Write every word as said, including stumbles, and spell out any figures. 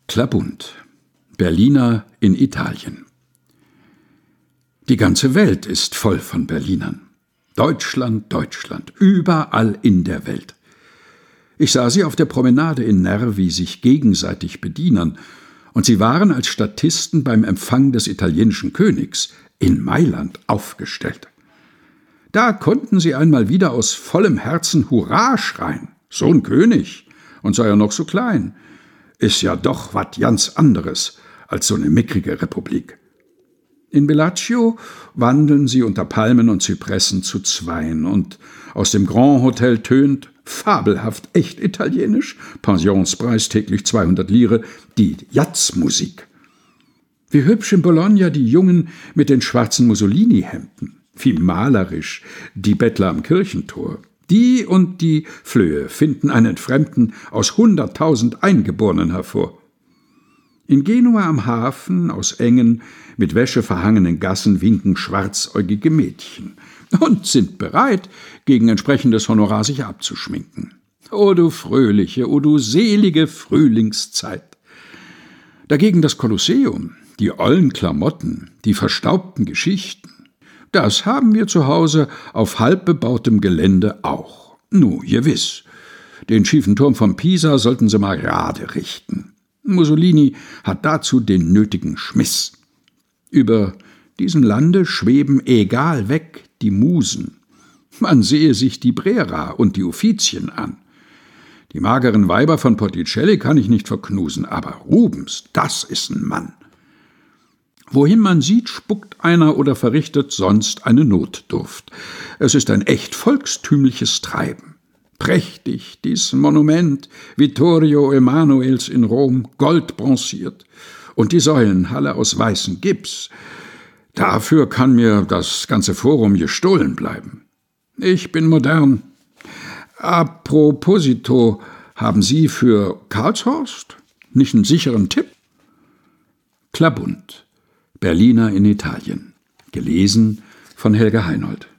Klabund, Berliner in Italien. Die ganze Welt ist voll von Berlinern. Deutschland, Deutschland, überall in der Welt. Ich sah sie auf der Promenade in Nervi sich gegenseitig bedienen, und sie waren als Statisten beim Empfang des italienischen Königs in Mailand aufgestellt. Da konnten sie einmal wieder aus vollem Herzen Hurra schreien. So ein König, und sei er noch so klein, ist ja doch wat ganz anderes als so eine mickrige Republik. In Bellagio wandeln sie unter Palmen und Zypressen zu zweien, und aus dem Grand Hotel tönt, fabelhaft echt italienisch, Pensionspreis täglich zweihundert Lire, die Jazzmusik. Wie hübsch in Bologna die Jungen mit den schwarzen Mussolini-Hemden, wie malerisch die Bettler am Kirchentor. Die und die Flöhe finden einen Fremden aus hunderttausend Eingeborenen hervor. In Genua am Hafen, aus engen, mit Wäsche verhangenen Gassen winken schwarzäugige Mädchen und sind bereit, gegen entsprechendes Honorar sich abzuschminken. O du fröhliche, o du selige Frühlingszeit! Dagegen das Kolosseum, die ollen Klamotten, die verstaubten Geschichten, das haben wir zu Hause auf halb bebautem Gelände auch. Nu, gewiss, den schiefen Turm von Pisa sollten sie mal gerade richten. Mussolini hat dazu den nötigen Schmiss. Über diesem Lande schweben egal weg die Musen. Man sehe sich die Brera und die Uffizien an. Die mageren Weiber von Botticelli kann ich nicht verknusen, aber Rubens, das ist ein Mann. Wohin man sieht, spuckt einer oder verrichtet sonst eine Notdurft. Es ist ein echt volkstümliches Treiben. Prächtig, dies Monument Vittorio Emanuels in Rom, goldbronziert, und die Säulenhalle aus weißem Gips. Dafür kann mir das ganze Forum gestohlen bleiben. Ich bin modern. Aproposito, haben Sie für Karlshorst nicht einen sicheren Tipp? Klabund, Berliner in Italien. Gelesen von Helga Heinold.